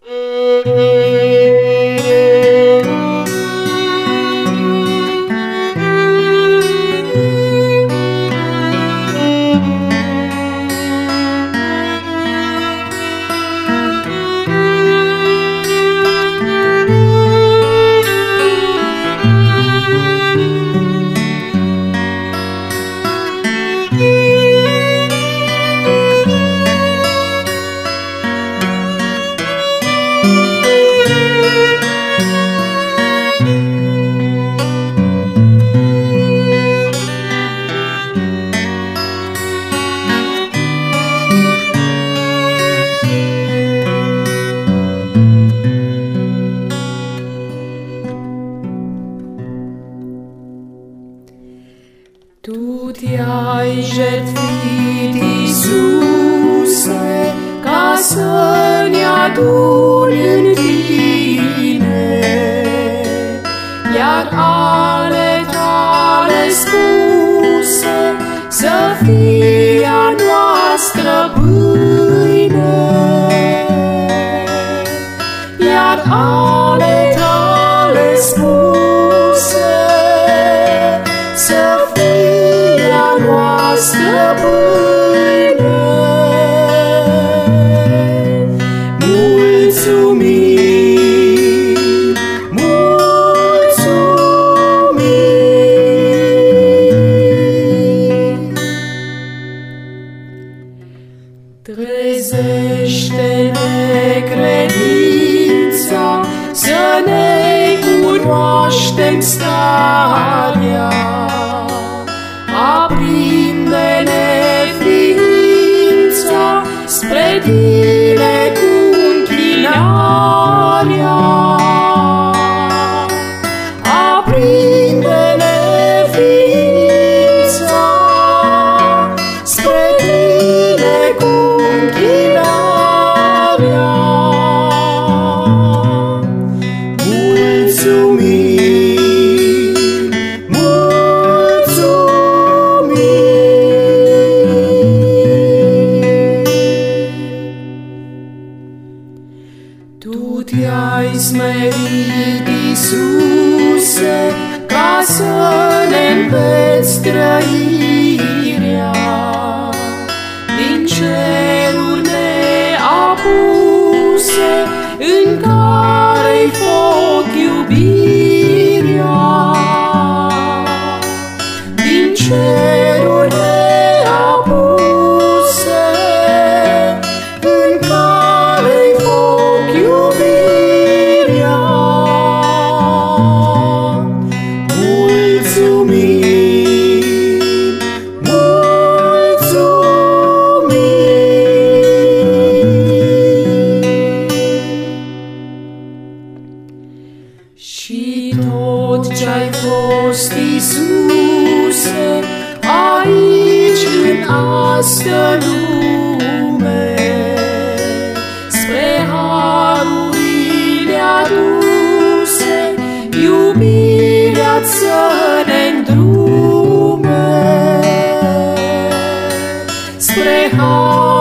Tu te-ai jertfit, Iisuse, ca să ne aduni în tine, iar ale tale spuse să fie a noastră pâine, iar ale tale spuse să fie a noastră pâine. Mulțumim, mulțumim. Trezește-ne credința, să ne cunoaștem starea, aprinde-ne ființa spre tine cu închinarea. Aprinde-ne ființa spre tine cu închinarea. Mulțumim, Tu te-ai smerit, Iisuse, ca să ne înveți trăirea. Din ceruri neapuse, în care-i foc iubirea. Din ceruri neapuse, în care-i foc iubirea. Mulțumim, mulțumim. Și tot ce-ai fost, Iisuse, aici în astă lume, spre harurile aduse, iubirea-ți să ne îndrume. Spre